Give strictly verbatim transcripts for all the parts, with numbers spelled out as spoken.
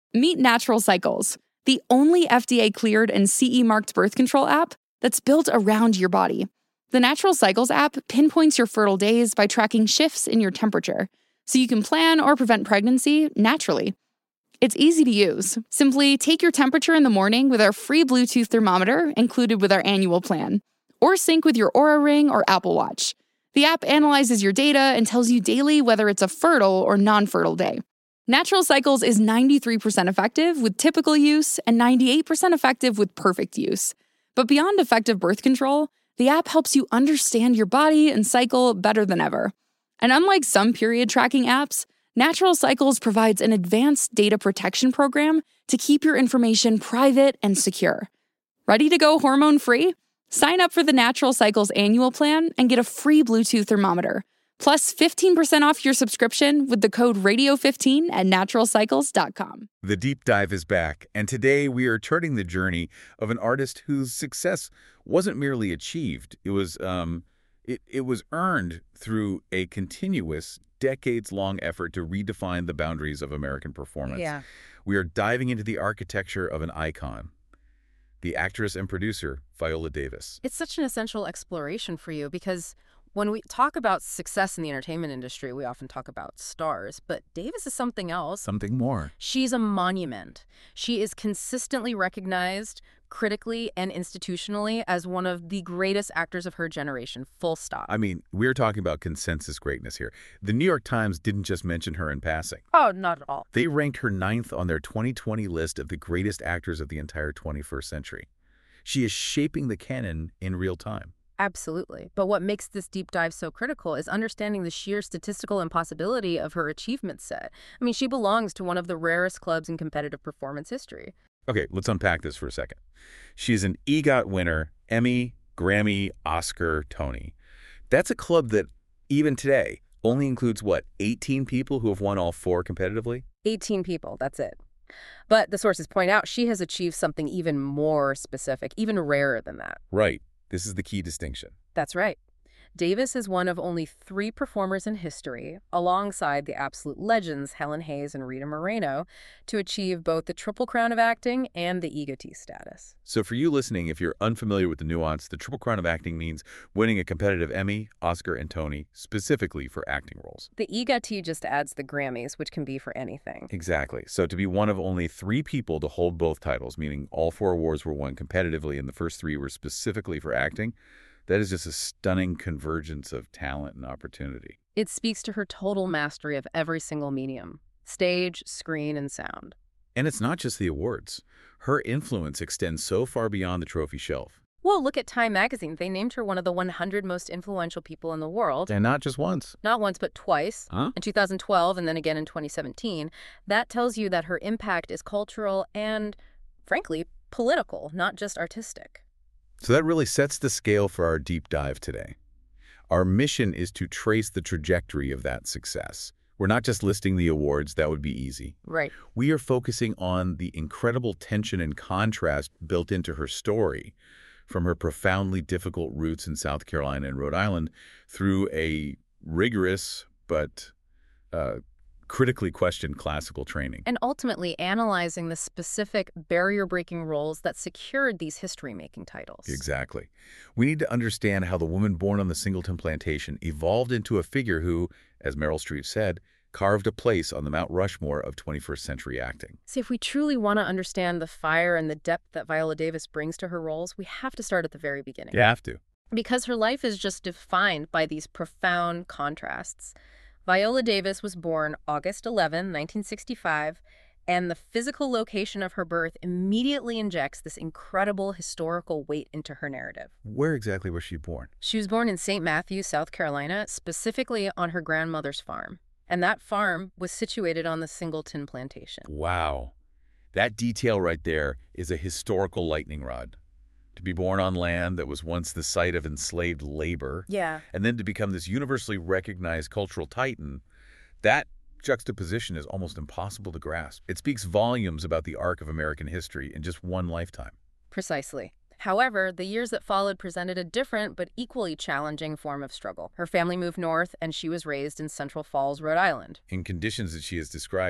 Meet Natural Cycles, the only F D A-cleared and C E-marked birth control app that's built around your body. The Natural Cycles app pinpoints your fertile days by tracking shifts in your temperature, so you can plan or prevent pregnancy naturally. It's easy to use. Simply take your temperature in the morning with our free Bluetooth thermometer included with our annual plan, or sync with your Oura Ring or Apple Watch. The app analyzes your data and tells you daily whether it's a fertile or non-fertile day. Natural Cycles is ninety-three percent effective with typical use and ninety-eight percent effective with perfect use. But beyond effective birth control, the app helps you understand your body and cycle better than ever. And unlike some period tracking apps, Natural Cycles provides an advanced data protection program to keep your information private and secure. Ready to go hormone-free? Sign up for the Natural Cycles annual plan and get a free Bluetooth thermometer, plus fifteen percent off your subscription with the code radio fifteen at natural cycles dot com. The Deep Dive is back, and today we are charting the journey of an artist whose success wasn't merely achieved. It was, um, it, it was earned through a continuous, decades-long effort to redefine the boundaries of American performance. Yeah. We are diving into the architecture of an icon, the actress and producer, Viola Davis. It's such an essential exploration for you because when we talk about success in the entertainment industry, we often talk about stars, but Davis is something else. Something more. She's a monument. She is consistently recognized critically and institutionally as one of the greatest actors of her generation, full stop. I mean, we're talking about consensus greatness here. The New York Times didn't just mention her in passing. Oh, not at all. They ranked her ninth on their twenty twenty list of the greatest actors of the entire twenty-first century. She is shaping the canon in real time. Absolutely. But what makes this deep dive so critical is understanding the sheer statistical impossibility of her achievement set. I mean, she belongs to one of the rarest clubs in competitive performance history. Okay, let's unpack this for a second. She's an EGOT winner, Emmy, Grammy, Oscar, Tony. That's a club that, even today, only includes, what, eighteen people who have won all four competitively? eighteen people, that's it. But the sources point out she has achieved something even more specific, even rarer than that. Right. This is the key distinction. That's right. Davis is one of only three performers in history, alongside the absolute legends Helen Hayes and Rita Moreno, to achieve both the Triple Crown of acting and the EGOT status. So for you listening, if you're unfamiliar with the nuance, the Triple Crown of acting means winning a competitive Emmy, Oscar, and Tony, specifically for acting roles. The EGOT just adds the Grammys, which can be for anything. Exactly. So to be one of only three people to hold both titles, meaning all four awards were won competitively and the first three were specifically for acting, that is just a stunning convergence of talent and opportunity. It speaks to her total mastery of every single medium: stage, screen, and sound. And it's not just the awards. Her influence extends so far beyond the trophy shelf. Well, look at Time magazine. They named her one of the one hundred most influential people in the world. And not just once. Not once, but twice. Huh? In two thousand twelve and then again in twenty seventeen. That tells you that her impact is cultural and, frankly, political, not just artistic. So that really sets the scale for our deep dive today. Our mission is to trace the trajectory of that success. We're not just listing the awards, that would be easy. Right. We are focusing on the incredible tension and contrast built into her story, from her profoundly difficult roots in South Carolina and Rhode Island through a rigorous but uh, critically questioned classical training. And ultimately analyzing the specific barrier-breaking roles that secured these history-making titles. Exactly. We need to understand how the woman born on the Singleton plantation evolved into a figure who, as Meryl Streep said, carved a place on the Mount Rushmore of twenty-first century acting. See, if we truly want to understand the fire and the depth that Viola Davis brings to her roles, we have to start at the very beginning. You have to. Because her life is just defined by these profound contrasts. Viola Davis was born August eleventh, nineteen sixty-five, and the physical location of her birth immediately injects this incredible historical weight into her narrative. Where exactly was she born? She was born in Saint Matthews, South Carolina, specifically on her grandmother's farm. And that farm was situated on the Singleton plantation. Wow. That detail right there is a historical lightning rod. To be born on land that was once the site of enslaved labor, Yeah. and then to become this universally recognized cultural titan, that juxtaposition is almost impossible to grasp. It speaks volumes about the arc of American history in just one lifetime. Precisely. However, the years that followed presented a different but equally challenging form of struggle. Her family moved north, and she was raised in Central Falls, Rhode Island. In conditions that she has described with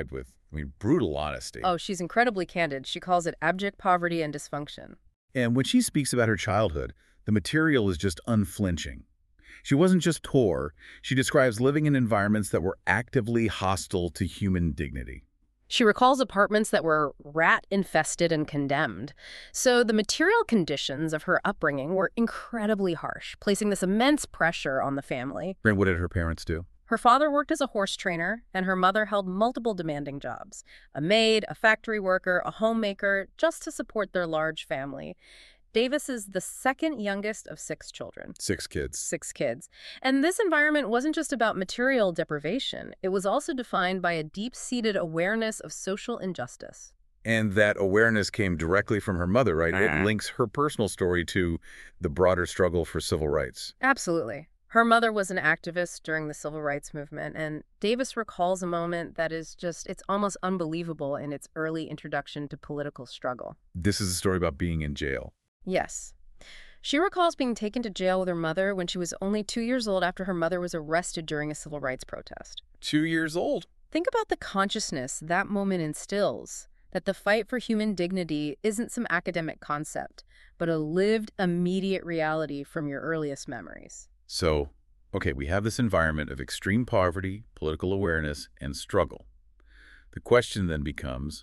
I mean, brutal honesty. Oh, she's incredibly candid. She calls it abject poverty and dysfunction. And when she speaks about her childhood, the material is just unflinching. She wasn't just poor. She describes living in environments that were actively hostile to human dignity. She recalls apartments that were rat-infested and condemned. So the material conditions of her upbringing were incredibly harsh, placing this immense pressure on the family. And what did her parents do? Her father worked as a horse trainer, and her mother held multiple demanding jobs. A maid, a factory worker, a homemaker, just to support their large family. Davis is the second youngest of six children. Six kids. Six kids. And this environment wasn't just about material deprivation. It was also defined by a deep-seated awareness of social injustice. And that awareness came directly from her mother, right? It links her personal story to the broader struggle for civil rights. Absolutely. Her mother was an activist during the civil rights movement, and Davis recalls a moment that is just, it's almost unbelievable in its early introduction to political struggle. This is a story about being in jail. Yes. She recalls being taken to jail with her mother when she was only two years old after her mother was arrested during a civil rights protest. Two years old. Think about the consciousness that moment instills, that the fight for human dignity isn't some academic concept, but a lived, immediate reality from your earliest memories. So, okay, we have this environment of extreme poverty, political awareness, and struggle. The question then becomes,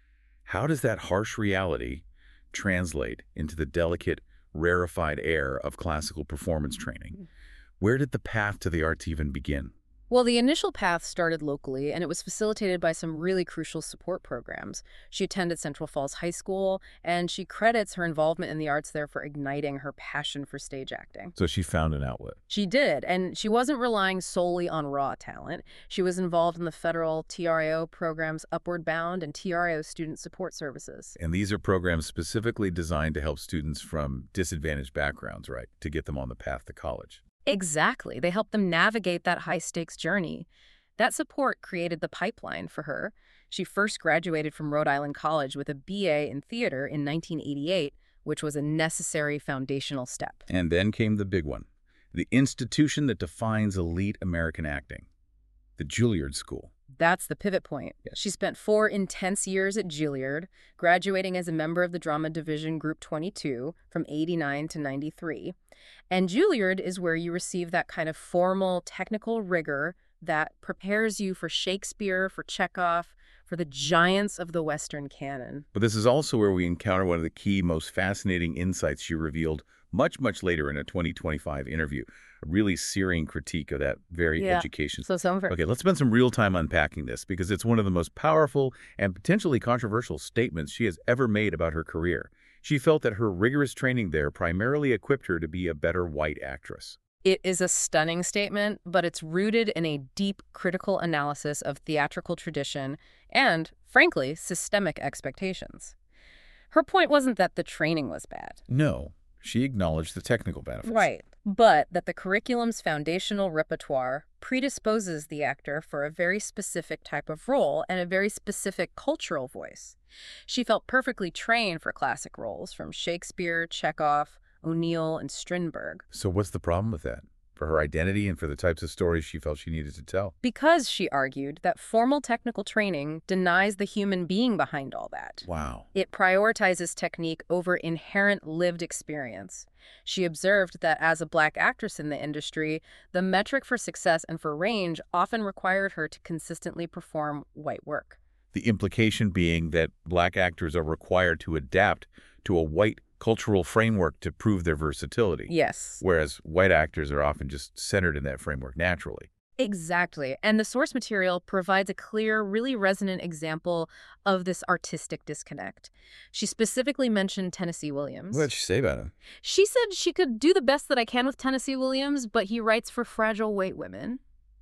how does that harsh reality translate into the delicate, rarefied air of classical performance training? Where did the path to the arts even begin? Well, the initial path started locally, and it was facilitated by some really crucial support programs. She attended Central Falls High School, and she credits her involvement in the arts there for igniting her passion for stage acting. So she found an outlet. She did, and she wasn't relying solely on raw talent. She was involved in the federal T R I O programs Upward Bound and T R I O Student Support Services. And these are programs specifically designed to help students from disadvantaged backgrounds, right, to get them on the path to college. Exactly. They helped them navigate that high-stakes journey. That support created the pipeline for her. She first graduated from Rhode Island College with a B A in theater in nineteen eighty-eight, which was a necessary foundational step. And then came the big one, the institution that defines elite American acting, the Juilliard School. That's the pivot point. Yes. She spent four intense years at Juilliard, graduating as a member of the drama division Group twenty-two from eighty-nine to ninety-three. And Juilliard is where you receive that kind of formal technical rigor that prepares you for Shakespeare, for Chekhov, for the giants of the Western canon. But this is also where we encounter one of the key, most fascinating insights she revealed much, much later in a twenty twenty-five interview, a really searing critique of that very Yeah. education. So some of her... Okay, let's spend some real time unpacking this because it's one of the most powerful and potentially controversial statements she has ever made about her career. She felt that her rigorous training there primarily equipped her to be a better white actress. It is a stunning statement, but it's rooted in a deep critical analysis of theatrical tradition and, frankly, systemic expectations. Her point wasn't that the training was bad. No, she acknowledged the technical benefits. Right. But that the curriculum's foundational repertoire predisposes the actor for a very specific type of role and a very specific cultural voice. She felt perfectly trained for classic roles from Shakespeare, Chekhov, O'Neill, and Strindberg. So what's the problem with that? For her identity and for the types of stories she felt she needed to tell? Because, she argued, that formal technical training denies the human being behind all that. Wow. It prioritizes technique over inherent lived experience. She observed that as a Black actress in the industry, the metric for success and for range often required her to consistently perform white work. The implication being that Black actors are required to adapt to a white cultural framework to prove their versatility. Yes. Whereas white actors are often just centered in that framework naturally. Exactly. And the source material provides a clear, really resonant example of this artistic disconnect. She specifically mentioned Tennessee Williams. What did she say about him? She said she could do the best that I can with Tennessee Williams, but he writes for fragile white women.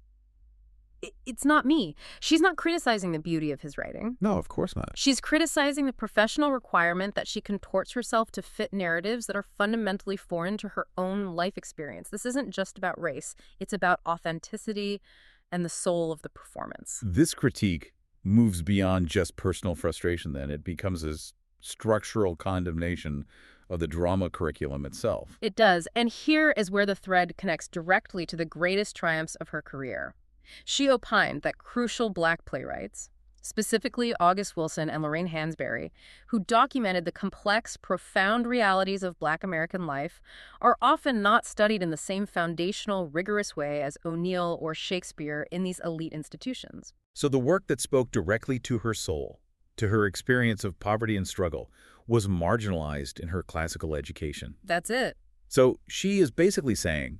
It's not me. She's not criticizing the beauty of his writing. No, of course not. She's criticizing the professional requirement that she contorts herself to fit narratives that are fundamentally foreign to her own life experience. This isn't just about race. It's about authenticity and the soul of the performance. This critique moves beyond just personal frustration then. It becomes a structural condemnation of the drama curriculum itself. It does. And here is where the thread connects directly to the greatest triumphs of her career. She opined that crucial Black playwrights, specifically August Wilson and Lorraine Hansberry, who documented the complex, profound realities of Black American life, are often not studied in the same foundational, rigorous way as O'Neill or Shakespeare in these elite institutions. So the work that spoke directly to her soul, to her experience of poverty and struggle, was marginalized in her classical education. That's it. So she is basically saying,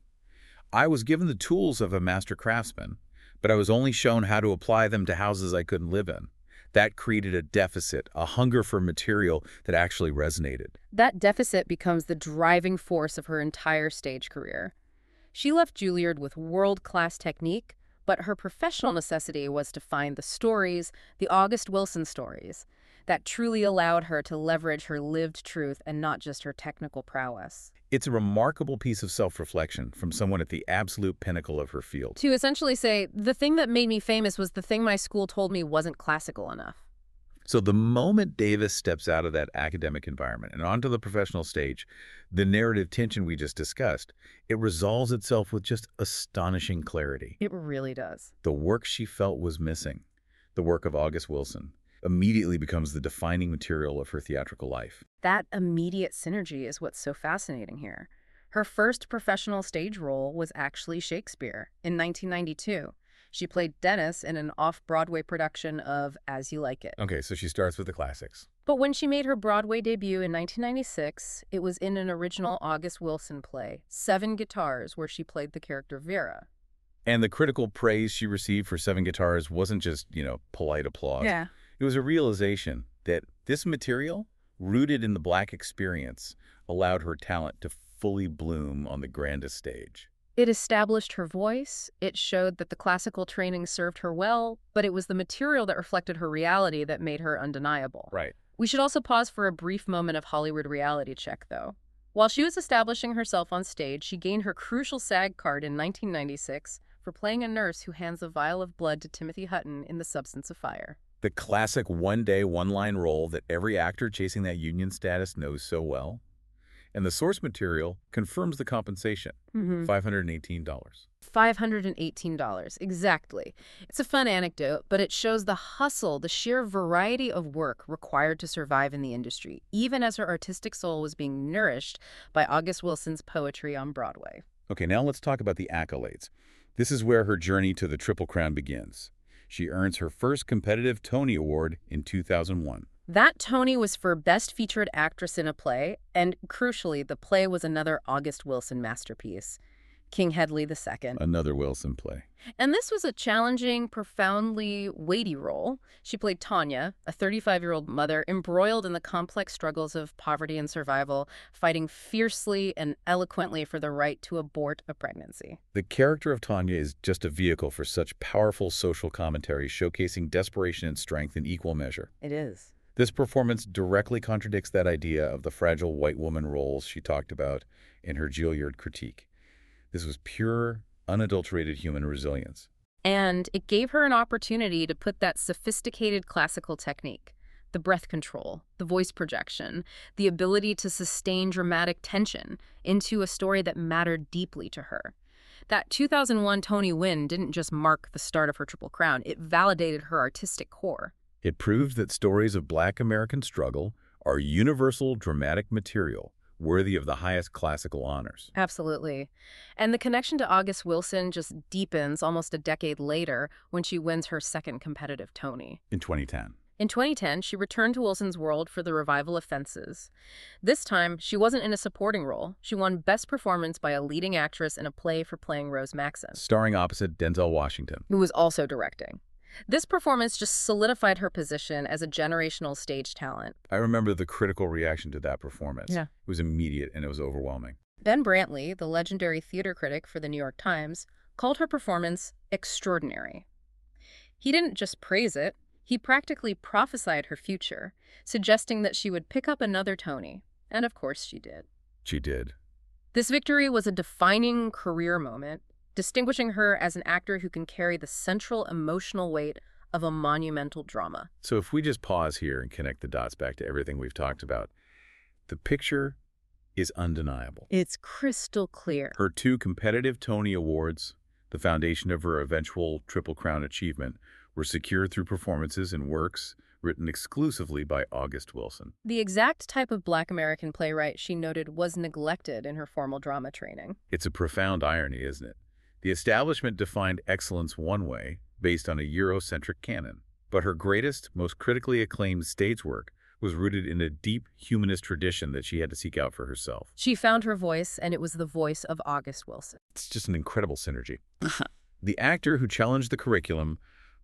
I was given the tools of a master craftsman, but I was only shown how to apply them to houses I couldn't live in. That created a deficit, a hunger for material that actually resonated. That deficit becomes the driving force of her entire stage career. She left Juilliard with world-class technique, but her professional necessity was to find the stories, the August Wilson stories, that truly allowed her to leverage her lived truth and not just her technical prowess. It's a remarkable piece of self-reflection from someone at the absolute pinnacle of her field. To essentially say, the thing that made me famous was the thing my school told me wasn't classical enough. So the moment Davis steps out of that academic environment and onto the professional stage, the narrative tension we just discussed, it resolves itself with just astonishing clarity. It really does. The work she felt was missing, the work of August Wilson, immediately becomes the defining material of her theatrical life. That immediate synergy is what's so fascinating here. Her first professional stage role was actually Shakespeare in nineteen ninety-two. She played Dennis in an off-Broadway production of As You Like It. Okay, so she starts with the classics. But when she made her Broadway debut in nineteen ninety-six, it was in an original August Wilson play, Seven Guitars, where she played the character Vera. And the critical praise she received for Seven Guitars wasn't just, you know, polite applause. Yeah. It was a realization that this material, rooted in the Black experience, allowed her talent to fully bloom on the grandest stage. It established her voice, it showed that the classical training served her well, but it was the material that reflected her reality that made her undeniable. Right. We should also pause for a brief moment of Hollywood reality check, though. While she was establishing herself on stage, she gained her crucial SAG card in nineteen ninety-six for playing a nurse who hands a vial of blood to Timothy Hutton in The Substance of Fire. The classic one-day, one-line role that every actor chasing that union status knows so well. And the source material confirms the compensation, Mm-hmm. five hundred eighteen dollars. five hundred eighteen dollars, exactly. It's a fun anecdote, but it shows the hustle, the sheer variety of work required to survive in the industry, even as her artistic soul was being nourished by August Wilson's poetry on Broadway. Okay, now let's talk about the accolades. This is where her journey to the Triple Crown begins. She earns her first competitive Tony Award in two thousand one. That Tony was for Best Featured Actress in a Play, and crucially, the play was another August Wilson masterpiece, King Hedley the Second. Another Wilson play. And this was a challenging, profoundly weighty role. She played Tanya, a thirty-five-year-old mother embroiled in the complex struggles of poverty and survival, fighting fiercely and eloquently for the right to abort a pregnancy. The character of Tanya is just a vehicle for such powerful social commentary, showcasing desperation and strength in equal measure. It is. This performance directly contradicts that idea of the fragile white woman roles she talked about in her Juilliard critique. This was pure, unadulterated human resilience. And it gave her an opportunity to put that sophisticated classical technique, the breath control, the voice projection, the ability to sustain dramatic tension into a story that mattered deeply to her. That two thousand one Tony win didn't just mark the start of her Triple Crown, it validated her artistic core. It proved that stories of Black American struggle are universal dramatic material, worthy of the highest classical honors. Absolutely. And the connection to August Wilson just deepens almost a decade later when she wins her second competitive Tony. In twenty ten. In twenty ten, she returned to Wilson's World for the revival of Fences. This time, she wasn't in a supporting role. She won Best Performance by a leading actress in a play for playing Rose Maxon, Starring opposite Denzel Washington. who was also directing. This performance just solidified her position as a generational stage talent. I remember the critical reaction to that performance. Yeah. It was immediate and it was overwhelming. Ben Brantley, the legendary theater critic for the New York Times, called her performance extraordinary. He didn't just praise it, he practically prophesied her future, suggesting that she would pick up another Tony. And of course she did. She did. This victory was a defining career moment, distinguishing her as an actor who can carry the central emotional weight of a monumental drama. So if we just pause here and connect the dots back to everything we've talked about, the picture is undeniable. It's crystal clear. Her two competitive Tony Awards, the foundation of her eventual Triple Crown achievement, were secured through performances in works written exclusively by August Wilson. The exact type of Black American playwright she noted was neglected in her formal drama training. It's a profound irony, isn't it? The establishment defined excellence one way, based on a Eurocentric canon. But her greatest, most critically acclaimed stage work was rooted in a deep humanist tradition that she had to seek out for herself. She found her voice, and it was the voice of August Wilson. It's just an incredible synergy. The actor who challenged the curriculum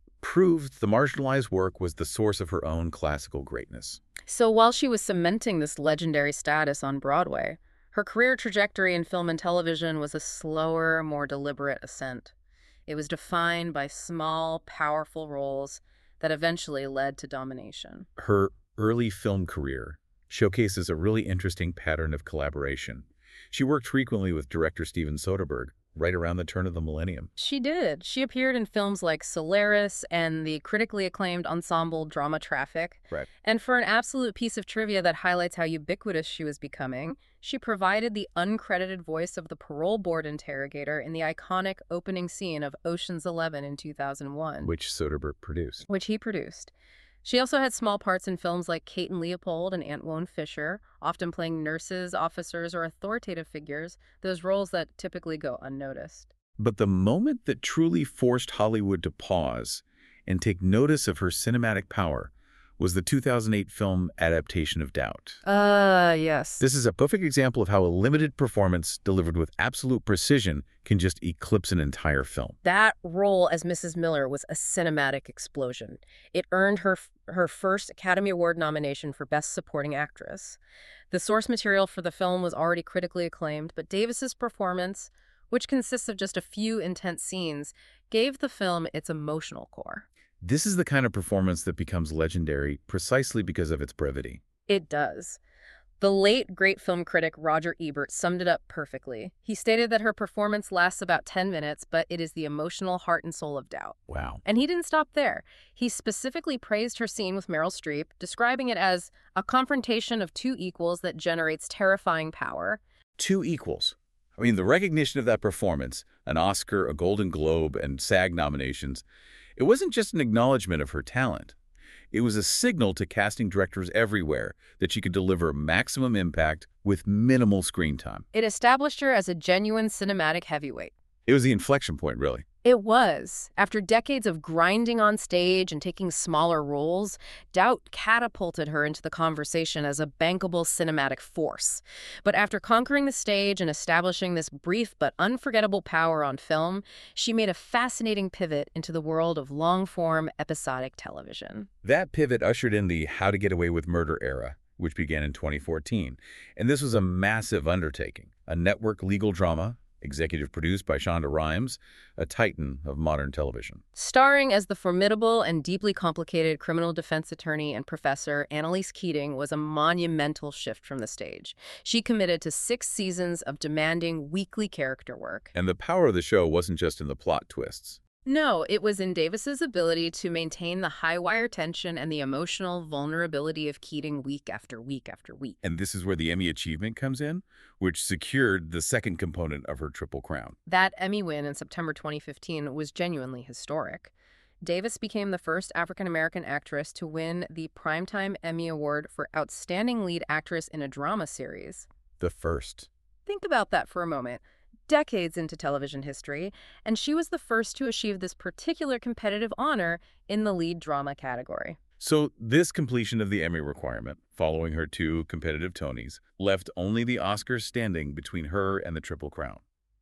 proved the marginalized work was the source of her own classical greatness. So while she was cementing this legendary status on Broadway, her career trajectory in film and television was a slower, more deliberate ascent. It was defined by small, powerful roles that eventually led to domination. Her early film career showcases a really interesting pattern of collaboration. She worked frequently with director Steven Soderbergh right around the turn of the millennium. She did. She appeared in films like Solaris and the critically acclaimed ensemble drama Traffic. Right. And for an absolute piece of trivia that highlights how ubiquitous she was becoming, she provided the uncredited voice of the parole board interrogator in the iconic opening scene of Ocean's Eleven in two thousand one. Which Soderbergh produced. Which he produced. She also had small parts in films like Kate and Leopold and Antwone Fisher, often playing nurses, officers, or authoritative figures, those roles that typically go unnoticed. But the moment that truly forced Hollywood to pause and take notice of her cinematic power was the two thousand eight film adaptation of Doubt. Uh, yes. This is a perfect example of how a limited performance delivered with absolute precision can just eclipse an entire film. That role as Missus Miller was a cinematic explosion. It earned her her first Academy Award nomination for Best Supporting Actress. The source material for the film was already critically acclaimed, but Davis's performance, which consists of just a few intense scenes, gave the film its emotional core. This is the kind of performance that becomes legendary precisely because of its brevity. It does. The late great film critic Roger Ebert summed it up perfectly. He stated that her performance lasts about ten minutes, but it is the emotional heart and soul of Doubt. Wow. And he didn't stop there. He specifically praised her scene with Meryl Streep, describing it as a confrontation of two equals that generates terrifying power. Two equals. I mean, the recognition of that performance, an Oscar, a Golden Globe, and SAG nominations, it wasn't just an acknowledgement of her talent. It was a signal to casting directors everywhere that she could deliver maximum impact with minimal screen time. It established her as a genuine cinematic heavyweight. It was the inflection point, really. It was. After decades of grinding on stage and taking smaller roles, Doubt catapulted her into the conversation as a bankable cinematic force. But after conquering the stage and establishing this brief but unforgettable power on film, she made a fascinating pivot into the world of long-form episodic television. That pivot ushered in the How to Get Away with Murder era, which began in twenty fourteen. And this was a massive undertaking, a network legal drama, executive produced by Shonda Rhimes, a titan of modern television. Starring as the formidable and deeply complicated criminal defense attorney and professor, Annalise Keating was a monumental shift from the stage. She committed to six seasons of demanding weekly character work. And the power of the show wasn't just in the plot twists. No, it was in Davis's ability to maintain the high-wire tension and the emotional vulnerability of Keating week after week after week. And this is where the Emmy achievement comes in, which secured the second component of her Triple Crown. That Emmy win in September twenty fifteen was genuinely historic. Davis became the first African-American actress to win the Primetime Emmy Award for Outstanding Lead Actress in a Drama Series. The first. Think about that for a moment. Decades into television history, and she was the first to achieve this particular competitive honor in the lead drama category. So this completion of the Emmy requirement, following her two competitive Tonys, left only the Oscars standing between her and the Triple Crown.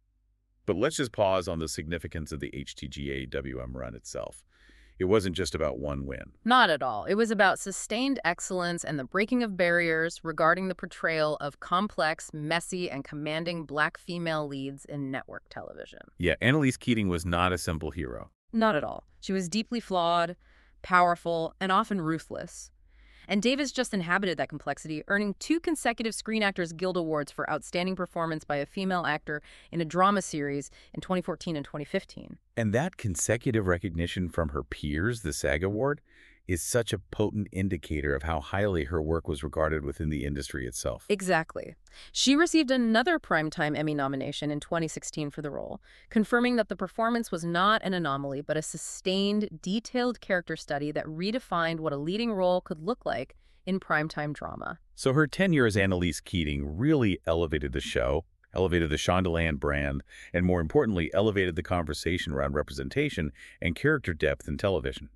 But let's just pause on the significance of the H T G A W M run itself. It wasn't just about one win. Not at all. It was about sustained excellence and the breaking of barriers regarding the portrayal of complex, messy, and commanding Black female leads in network television. Yeah, Annalise Keating was not a simple hero. Not at all. She was deeply flawed, powerful, and often ruthless. And Davis just inhabited that complexity, earning two consecutive Screen Actors Guild Awards for outstanding performance by a female actor in a drama series in twenty fourteen and twenty fifteen. And that consecutive recognition from her peers, the SAG Award, is such a potent indicator of how highly her work was regarded within the industry itself. Exactly. She received another Primetime Emmy nomination in twenty sixteen for the role, confirming that the performance was not an anomaly but a sustained, detailed character study that redefined what a leading role could look like in primetime drama. So her tenure as Annalise Keating really elevated the show, elevated the Shondaland brand, and more importantly, elevated the conversation around representation and character depth in television.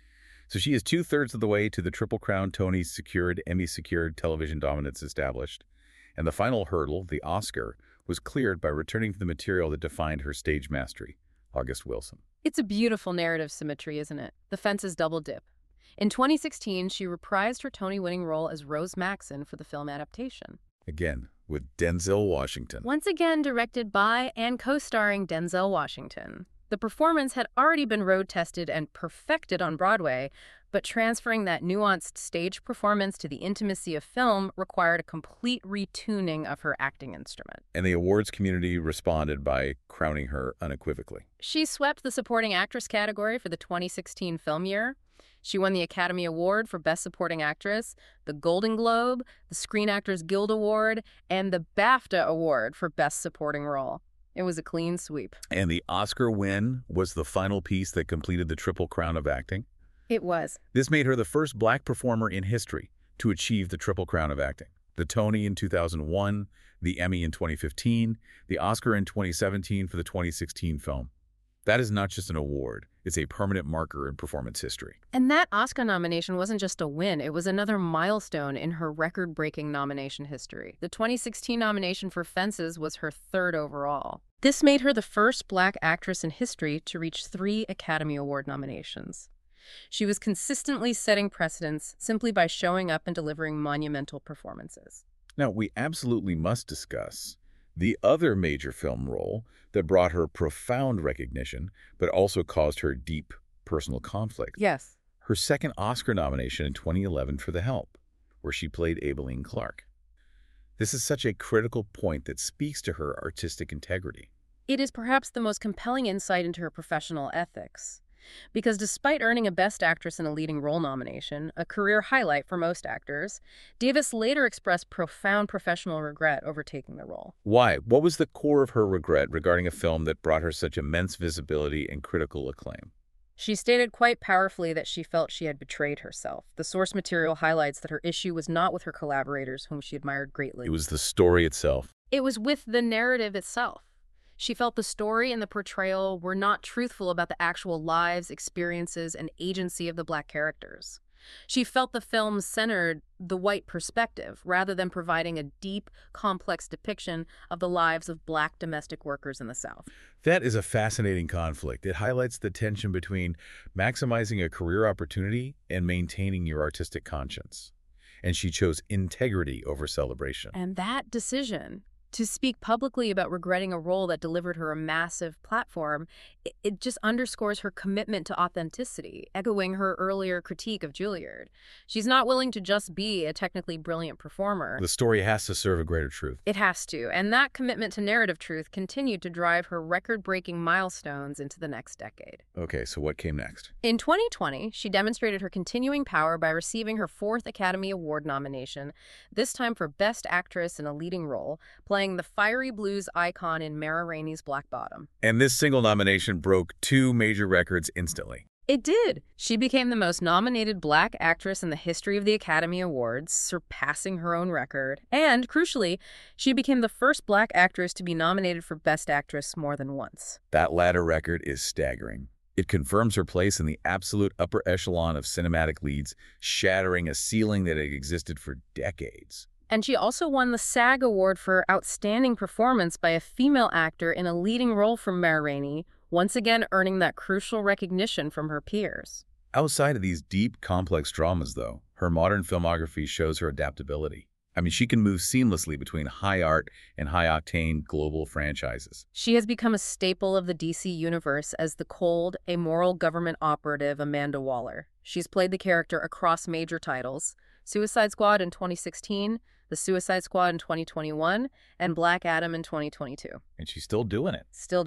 So she is two-thirds of the way to the Triple Crown Tony-secured, Emmy-secured television dominance established. And the final hurdle, the Oscar, was cleared by returning to the material that defined her stage mastery, August Wilson. It's a beautiful narrative symmetry, isn't it? The fences double dip. In twenty sixteen, she reprised her Tony-winning role as Rose Maxon for the film adaptation. Again, with Denzel Washington. Once again directed by and co-starring Denzel Washington. The performance had already been road-tested and perfected on Broadway, but transferring that nuanced stage performance to the intimacy of film required a complete retuning of her acting instrument. And the awards community responded by crowning her unequivocally. She swept the supporting actress category for the twenty sixteen film year. She won the Academy Award for Best Supporting Actress, the Golden Globe, the Screen Actors Guild Award, and the BAFTA Award for Best Supporting Role. It was a clean sweep. And the Oscar win was the final piece that completed the Triple Crown of acting. It was. This made her the first black performer in history to achieve the Triple Crown of acting. The Tony in two thousand one, the Emmy in twenty fifteen, the Oscar in twenty seventeen for the twenty sixteen film. That is not just an award, it's a permanent marker in performance history. And that Oscar nomination wasn't just a win, it was another milestone in her record-breaking nomination history. The twenty sixteen nomination for Fences was her third overall. This made her the first black actress in history to reach three Academy Award nominations. She was consistently setting precedents simply by showing up and delivering monumental performances. Now, we absolutely must discuss the other major film role that brought her profound recognition, but also caused her deep personal conflict. Yes. Her second Oscar nomination in twenty eleven for The Help, where she played Aibileen Clark. This is such a critical point that speaks to her artistic integrity. It is perhaps the most compelling insight into her professional ethics. Because despite earning a Best Actress in a Leading Role nomination, a career highlight for most actors, Davis later expressed profound professional regret over taking the role. Why? What was the core of her regret regarding a film that brought her such immense visibility and critical acclaim? She stated quite powerfully that she felt she had betrayed herself. The source material highlights that her issue was not with her collaborators, whom she admired greatly. It was the story itself. It was with the narrative itself. She felt the story and the portrayal were not truthful about the actual lives, experiences, and agency of the black characters. She felt the film centered the white perspective rather than providing a deep, complex depiction of the lives of black domestic workers in the South. That is a fascinating conflict. It highlights the tension between maximizing a career opportunity and maintaining your artistic conscience. And she chose integrity over celebration. And that decision, to speak publicly about regretting a role that delivered her a massive platform, it, it just underscores her commitment to authenticity, echoing her earlier critique of Juilliard. She's not willing to just be a technically brilliant performer. The story has to serve a greater truth. It has to, and that commitment to narrative truth continued to drive her record-breaking milestones into the next decade. Okay, so what came next? In twenty twenty, she demonstrated her continuing power by receiving her fourth Academy Award nomination, this time for Best Actress in a Leading Role, playing the fiery blues icon in Mara Rainey's Black Bottom. And this single nomination broke two major records instantly. It did. She became the most nominated black actress in the history of the Academy Awards, surpassing her own record. And, crucially, she became the first black actress to be nominated for Best Actress more than once. That latter record is staggering. It confirms her place in the absolute upper echelon of cinematic leads, shattering a ceiling that had existed for decades. And she also won the SAG Award for Outstanding Performance by a Female Actor in a Leading Role from Mara Rainey, once again earning that crucial recognition from her peers. Outside of these deep, complex dramas, though, her modern filmography shows her adaptability. I mean, she can move seamlessly between high art and high-octane global franchises. She has become a staple of the D C universe as the cold, amoral government operative Amanda Waller. She's played the character across major titles: Suicide Squad in twenty sixteen, The Suicide Squad in twenty twenty-one, and Black Adam in twenty twenty-two. And she's still doing it. Still doing it.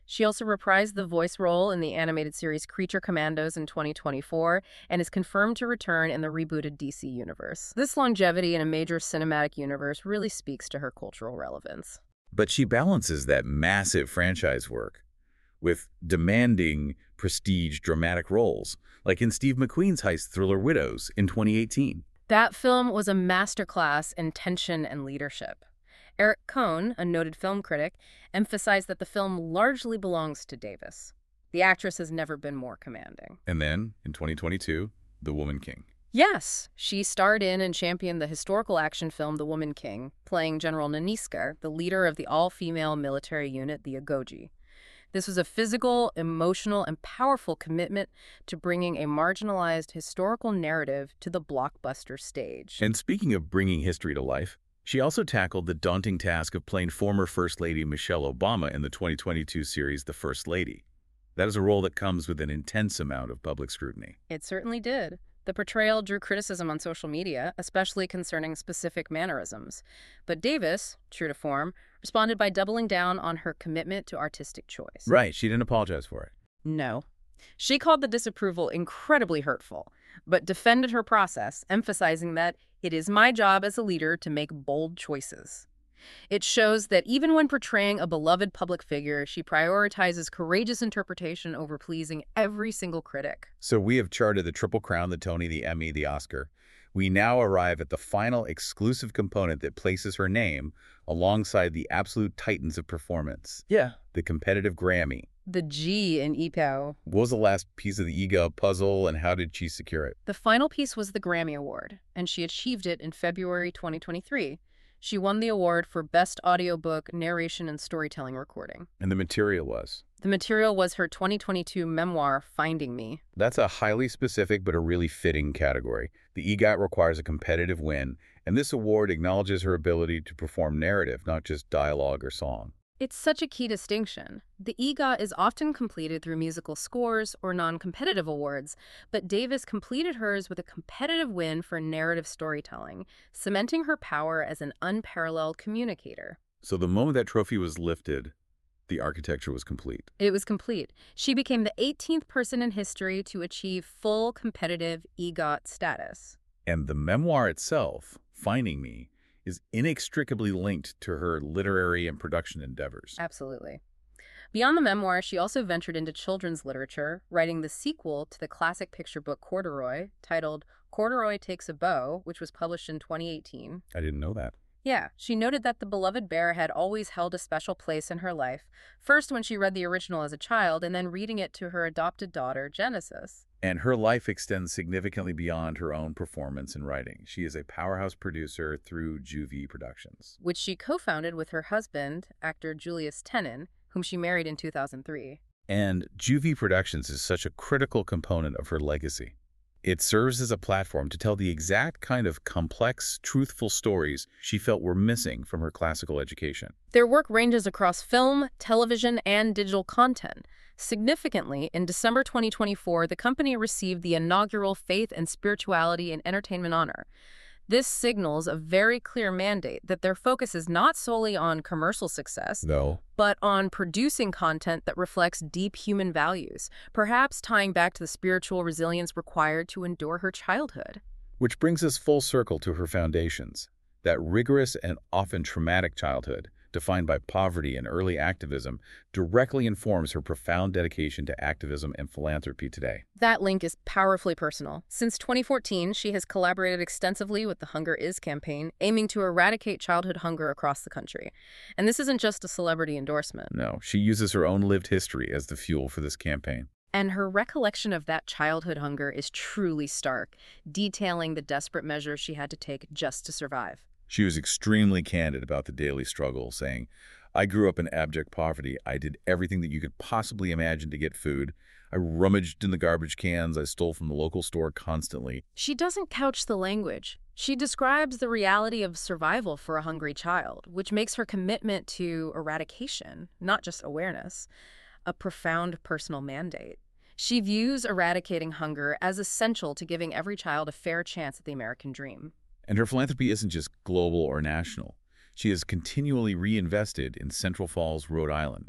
She also reprised the voice role in the animated series Creature Commandos in twenty twenty-four and is confirmed to return in the rebooted D C universe. This longevity in a major cinematic universe really speaks to her cultural relevance. But she balances that massive franchise work with demanding prestige dramatic roles, like in Steve McQueen's heist thriller Widows in twenty eighteen. That film was a masterclass in tension and leadership. Eric Kohn, a noted film critic, emphasized that the film largely belongs to Davis. The actress has never been more commanding. And then, in twenty twenty-two, The Woman King. Yes, she starred in and championed the historical action film The Woman King, playing General Naniskar, the leader of the all-female military unit, the Agoji. This was a physical, emotional, and powerful commitment to bringing a marginalized historical narrative to the blockbuster stage. And speaking of bringing history to life, she also tackled the daunting task of playing former First Lady Michelle Obama in the twenty twenty-two series The First Lady. That is a role that comes with an intense amount of public scrutiny. It certainly did. The portrayal drew criticism on social media, especially concerning specific mannerisms. But Davis, true to form, responded by doubling down on her commitment to artistic choice. Right, she didn't apologize for it. No. She called the disapproval incredibly hurtful, but defended her process, emphasizing that it is my job as a leader to make bold choices. It shows that even when portraying a beloved public figure, she prioritizes courageous interpretation over pleasing every single critic. So we have charted the Triple Crown, the Tony, the Emmy, the Oscar. We now arrive at the final exclusive component that places her name alongside the absolute titans of performance. Yeah. The competitive Grammy. The G in E P O. What was the last piece of the E G O puzzle, and how did she secure it? The final piece was the Grammy Award, and she achieved it in February twenty twenty-three. She won the award for Best Audiobook Narration and Storytelling Recording. And the material was? The material was her twenty twenty-two memoir, Finding Me. That's a highly specific but a really fitting category. The EGOT requires a competitive win, and this award acknowledges her ability to perform narrative, not just dialogue or song. It's such a key distinction. The EGOT is often completed through musical scores or non-competitive awards, but Davis completed hers with a competitive win for narrative storytelling, cementing her power as an unparalleled communicator. So the moment that trophy was lifted, the architecture was complete. It was complete. She became the eighteenth person in history to achieve full competitive EGOT status. And the memoir itself, Finding Me, is inextricably linked to her literary and production endeavors. Absolutely. Beyond the memoir, she also ventured into children's literature, writing the sequel to the classic picture book Corduroy, titled Corduroy Takes a Bow, which was published in twenty eighteen. I didn't know that. Yeah, she noted that the beloved bear had always held a special place in her life, first when she read the original as a child, and then reading it to her adopted daughter, Genesis. And her life extends significantly beyond her own performance and writing. She is a powerhouse producer through Juvie Productions, which she co-founded with her husband, actor Julius Tenon, whom she married in two thousand three. And Juvie Productions is such a critical component of her legacy. It serves as a platform to tell the exact kind of complex, truthful stories she felt were missing from her classical education. Their work ranges across film, television, and digital content. Significantly, in December twenty twenty-four, the company received the inaugural Faith and Spirituality in Entertainment honor. This signals a very clear mandate that their focus is not solely on commercial success, No. but on producing content that reflects deep human values, perhaps tying back to the spiritual resilience required to endure her childhood. Which brings us full circle to her foundations. That rigorous and often traumatic childhood, defined by poverty and early activism, directly informs her profound dedication to activism and philanthropy today. That link is powerfully personal. Since twenty fourteen, she has collaborated extensively with the Hunger Is campaign, aiming to eradicate childhood hunger across the country. And this isn't just a celebrity endorsement. No, she uses her own lived history as the fuel for this campaign. And her recollection of that childhood hunger is truly stark, detailing the desperate measures she had to take just to survive. She was extremely candid about the daily struggle, saying, I grew up in abject poverty. I did everything that you could possibly imagine to get food. I rummaged in the garbage cans. I stole from the local store constantly. She doesn't couch the language. She describes the reality of survival for a hungry child, which makes her commitment to eradication, not just awareness, a profound personal mandate. She views eradicating hunger as essential to giving every child a fair chance at the American dream. And her philanthropy isn't just global or national. She has continually reinvested in Central Falls, Rhode Island.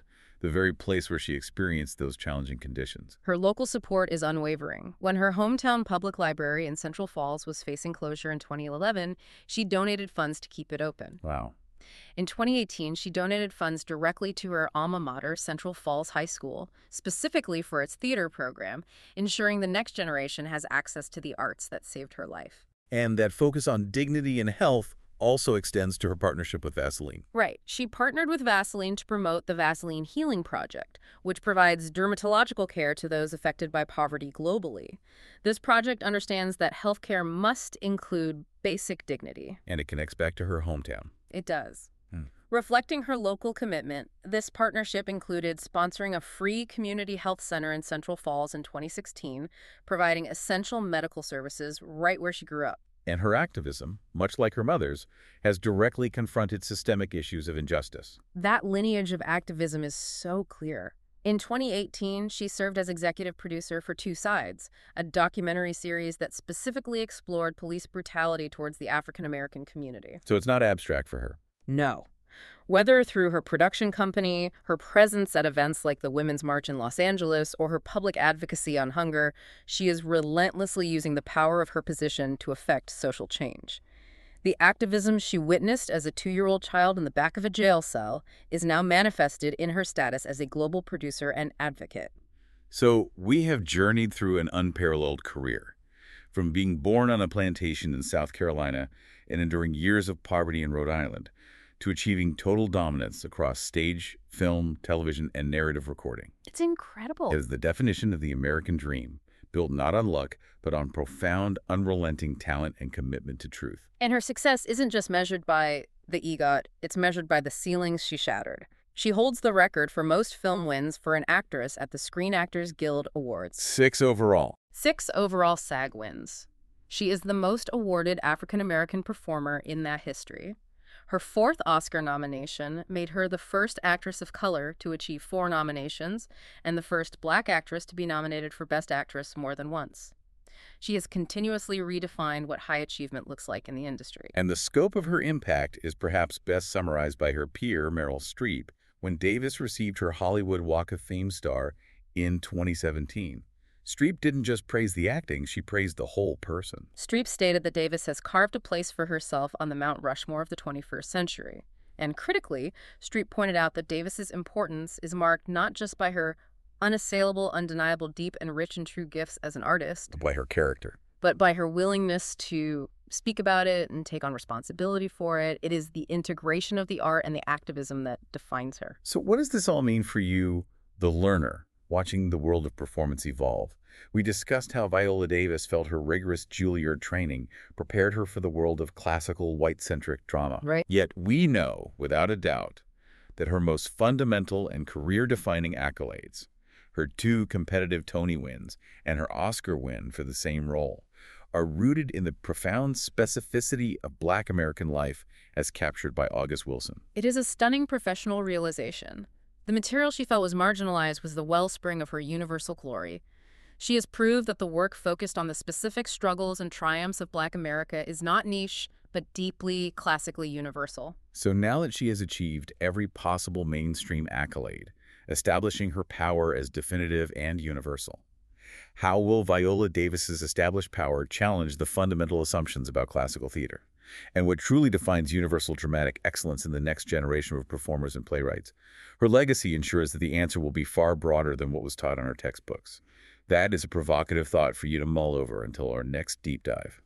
the very place where she experienced those challenging conditions. Her local support is unwavering. When her hometown public library in Central Falls was facing closure in twenty eleven, she donated funds to keep it open. Wow. In twenty eighteen, she donated funds directly to her alma mater, Central Falls High School, specifically for its theater program, ensuring the next generation has access to the arts that saved her life. And that focus on dignity and health also extends to her partnership with Vaseline. Right. She partnered with Vaseline to promote the Vaseline Healing Project, which provides dermatological care to those affected by poverty globally. This project understands that healthcare must include basic dignity. And it connects back to her hometown. It does. Hmm. Reflecting her local commitment, this partnership included sponsoring a free community health center in Central Falls in twenty sixteen, providing essential medical services right where she grew up. And her activism, much like her mother's, has directly confronted systemic issues of injustice. That lineage of activism is so clear. In twenty eighteen, she served as executive producer for Two Sides, a documentary series that specifically explored police brutality towards the African American community. So it's not abstract for her. No. Whether through her production company, her presence at events like the Women's March in Los Angeles, or her public advocacy on hunger, she is relentlessly using the power of her position to affect social change. The activism she witnessed as a two-year-old child in the back of a jail cell is now manifested in her status as a global producer and advocate. So we have journeyed through an unparalleled career, from being born on a plantation in South Carolina and enduring years of poverty in Rhode Island, to achieving total dominance across stage, film, television, and narrative recording. It's incredible. It is the definition of the American dream, built not on luck, but on profound, unrelenting talent and commitment to truth. And her success isn't just measured by the EGOT, it's measured by the ceilings she shattered. She holds the record for most film wins for an actress at the Screen Actors Guild Awards. Six overall. Six overall SAG wins. She is the most awarded African-American performer in that history. Her fourth Oscar nomination made her the first actress of color to achieve four nominations and the first Black actress to be nominated for Best Actress more than once. She has continuously redefined what high achievement looks like in the industry. And the scope of her impact is perhaps best summarized by her peer, Meryl Streep, when Davis received her Hollywood Walk of Fame star in twenty seventeen. Streep didn't just praise the acting, she praised the whole person. Streep stated that Davis has carved a place for herself on the Mount Rushmore of the twenty-first century. And critically, Streep pointed out that Davis's importance is marked not just by her unassailable, undeniable, deep and rich and true gifts as an artist, By her character. but by her willingness to speak about it and take on responsibility for it. It is the integration of the art and the activism that defines her. So what does this all mean for you, the learner, watching the world of performance evolve? We discussed how Viola Davis felt her rigorous Juilliard training prepared her for the world of classical white-centric drama. Right. Yet we know, without a doubt, that her most fundamental and career-defining accolades, her two competitive Tony wins and her Oscar win for the same role, are rooted in the profound specificity of Black American life as captured by August Wilson. It is a stunning professional realization. The material she felt was marginalized was the wellspring of her universal glory. She has proved that the work focused on the specific struggles and triumphs of Black America is not niche, but deeply, classically universal. So now that she has achieved every possible mainstream accolade, establishing her power as definitive and universal, how will Viola Davis's established power challenge the fundamental assumptions about classical theater and what truly defines universal dramatic excellence in the next generation of performers and playwrights? Her legacy ensures that the answer will be far broader than what was taught in our textbooks. That is a provocative thought for you to mull over until our next deep dive.